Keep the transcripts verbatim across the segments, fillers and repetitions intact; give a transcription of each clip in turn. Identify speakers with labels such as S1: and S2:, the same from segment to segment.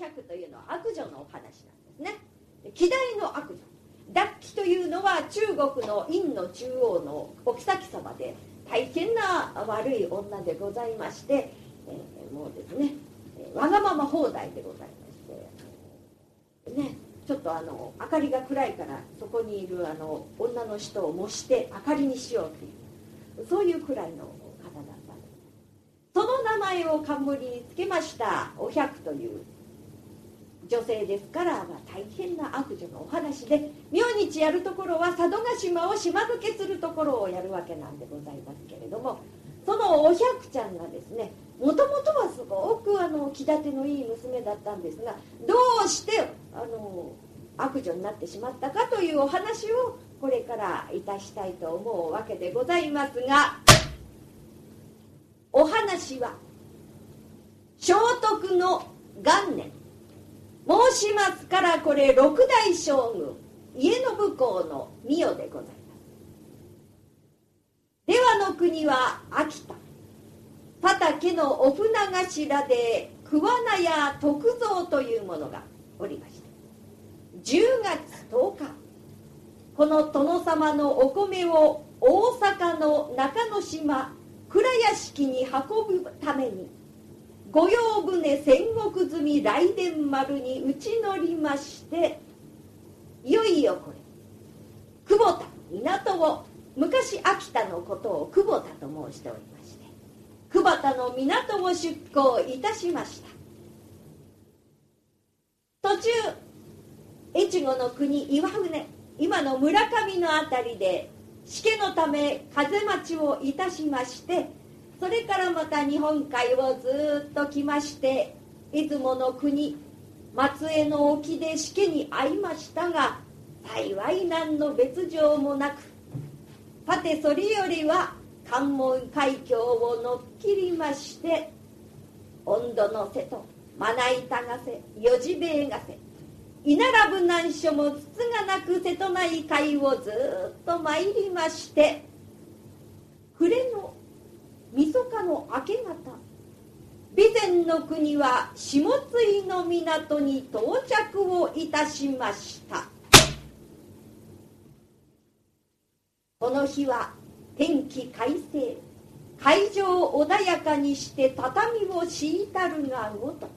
S1: 百というのは悪女のお話なんですね。希代の悪女、脱気というのは中国の陰の中央のお妃様で大変な悪い女でございまして、えー、もうですねわがまま放題でございましてね、ちょっとあの明かりが暗いからそこにいるあの女の人を模して明かりにしようという、そういうくらいの方だったんです。その名前を冠につけましたお百という女性ですから、まあ、大変な悪女のお話で、明日やるところは佐渡島を島抜けするところをやるわけなんでございますけれども、そのお百ちゃんがですね、もともとはすごくあの気立てのいい娘だったんですが、どうしてあの悪女になってしまったかというお話をこれからいたしたいと思うわけでございますが、お話は聖徳の元年申しますから、これ六代将軍家信公の御代でございます。出羽の国は秋田、佐竹のお船頭で桑名屋徳蔵というものがおりました。じゅうがつとおか、この殿様のお米を大阪の中之島蔵屋敷に運ぶために、御用船戦国積み雷電丸に打ち乗りまして、いよいよこれ久保田港を、昔秋田のことを久保田と申しておりまして、久保田の港を出港いたしました。途中越後の国岩船、今の村上のあたりでしけのため風待ちをいたしまして、それからまた日本海をずっと来まして、出雲の国松江の沖でしけに遭いましたが、幸い何の別状もなく、さてそれよりは関門海峡を乗っ切りまして、温度の瀬とまな板ヶ瀬、四次兵衛ヶ瀬、居並ぶ難所もつつがなく瀬戸内海をずっと参りまして、暮れのみそかの明け方、備前の国は下津の港に到着をいたしました。この日は天気快晴、海上穏やかにして畳を敷いたるがごとく、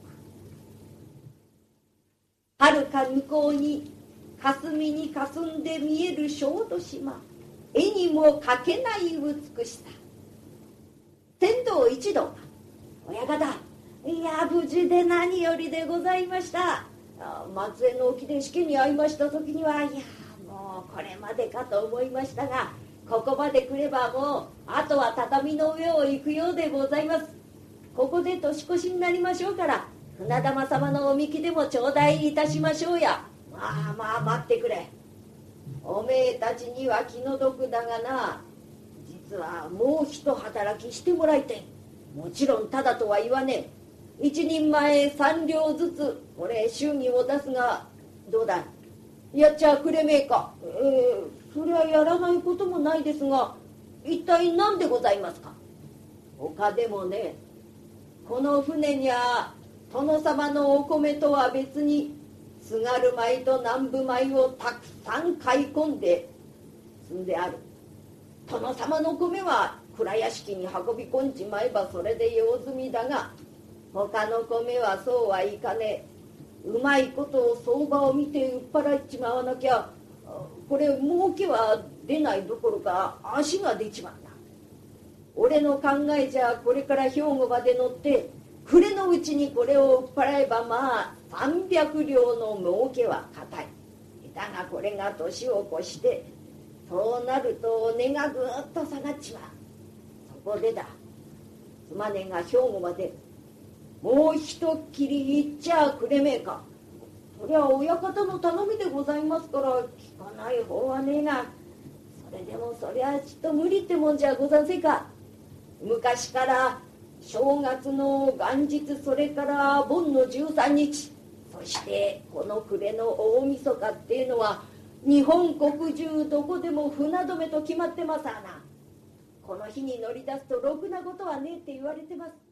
S1: はるか向こうに霞に霞んで見える小豆島、絵にも描けない美しさ。船頭一同が、親方、いや無事で何よりでございました。松江の沖でしけに遭いました時には、いやもうこれまでかと思いましたが、ここまで来ればもうあとは畳の上を行くようでございます。ここで年越しになりましょうから、船玉様のおみきでも頂戴いたしましょうや。まあまあ待ってくれ。おめえたちには気の毒だがな、実はもう一働きしてもらいたい。もちろんただとは言わねえ。一人前三両ずつこれ祝儀を出すがどうだ。やっちゃくれめえか。えー、それはやらないこともないですが、一体何でございますか。他でもね、この船には殿様のお米とは別に津軽米と南部米をたくさん買い込んで積んである。殿様の米は蔵屋敷に運び込んじまえばそれで用済みだが、他の米はそうはいかねえ。うまいことを相場を見て売っ払っちまわなきゃ、これ儲けは出ないどころか足が出ちまった。俺の考えじゃこれから兵庫まで乗って暮れのうちにこれを売っ払えばまあさんびゃく両の儲けは固い。だがこれが年を越してそうなると値がぐーっと下がっちまう。そこでだ、すまねえが兵庫までもう一っきり行っちゃくれめえか。そりゃ親方の頼みでございますから聞かない方はねえが、それでもそりゃちょっと無理ってもんじゃござんせんか。昔から正月の元日、それから盆のじゅうさんにち、そしてこの暮れの大晦日っていうのは日本国中どこでも船止めと決まってますわな。この日に乗り出すとろくなことはねえって言われてます。